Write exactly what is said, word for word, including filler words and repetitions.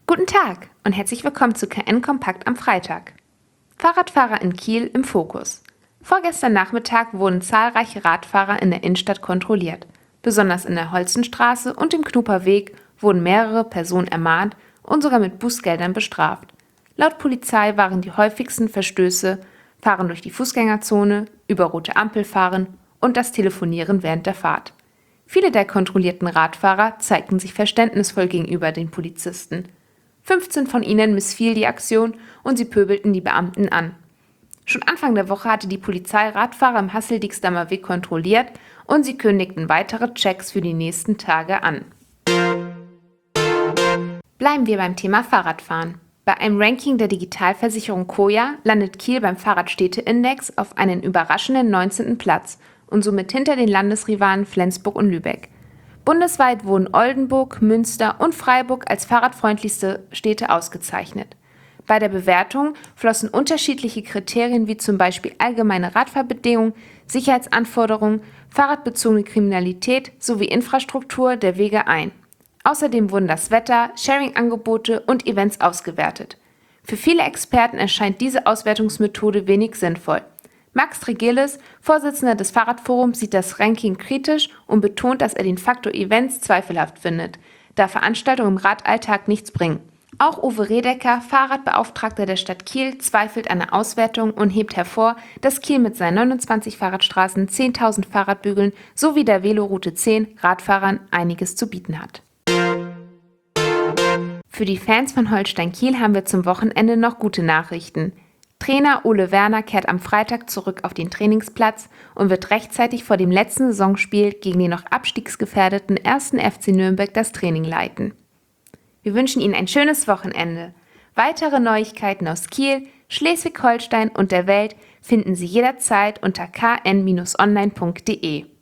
Guten Tag und herzlich willkommen zu K N Kompakt am Freitag. Fahrradfahrer in Kiel im Fokus. Vorgestern Nachmittag wurden zahlreiche Radfahrer in der Innenstadt kontrolliert. Besonders in der Holzenstraße und dem Knuperweg wurden mehrere Personen ermahnt und sogar mit Bußgeldern bestraft. Laut Polizei waren die häufigsten Verstöße Fahren durch die Fußgängerzone, über rote Ampel fahren und das Telefonieren während der Fahrt. Viele der kontrollierten Radfahrer zeigten sich verständnisvoll gegenüber den Polizisten. fünfzehn von ihnen missfiel die Aktion und sie pöbelten die Beamten an. Schon Anfang der Woche hatte die Polizei Radfahrer im Hassel-Dieksheimer Weg kontrolliert und sie kündigten weitere Checks für die nächsten Tage an. Bleiben wir beim Thema Fahrradfahren. Bei einem Ranking der Digitalversicherung Koja landet Kiel beim Fahrradstädteindex auf einen überraschenden neunzehnten Platz und somit hinter den Landesrivalen Flensburg und Lübeck. Bundesweit wurden Oldenburg, Münster und Freiburg als fahrradfreundlichste Städte ausgezeichnet. Bei der Bewertung flossen unterschiedliche Kriterien wie zum Beispiel allgemeine Radfahrbedingungen, Sicherheitsanforderungen, fahrradbezogene Kriminalität sowie Infrastruktur der Wege ein. Außerdem wurden das Wetter, Sharing-Angebote und Events ausgewertet. Für viele Experten erscheint diese Auswertungsmethode wenig sinnvoll. Max Tregeles, Vorsitzender des Fahrradforums, sieht das Ranking kritisch und betont, dass er den Faktor Events zweifelhaft findet, da Veranstaltungen im Radalltag nichts bringen. Auch Uwe Redeker, Fahrradbeauftragter der Stadt Kiel, zweifelt an der Auswertung und hebt hervor, dass Kiel mit seinen neunundzwanzig Fahrradstraßen, zehntausend Fahrradbügeln sowie der Veloroute zehn Radfahrern einiges zu bieten hat. Für die Fans von Holstein Kiel haben wir zum Wochenende noch gute Nachrichten. Trainer Ole Werner kehrt am Freitag zurück auf den Trainingsplatz und wird rechtzeitig vor dem letzten Saisonspiel gegen den noch abstiegsgefährdeten ersten F C Nürnberg das Training leiten. Wir wünschen Ihnen ein schönes Wochenende. Weitere Neuigkeiten aus Kiel, Schleswig-Holstein und der Welt finden Sie jederzeit unter k n Bindestrich online punkt de.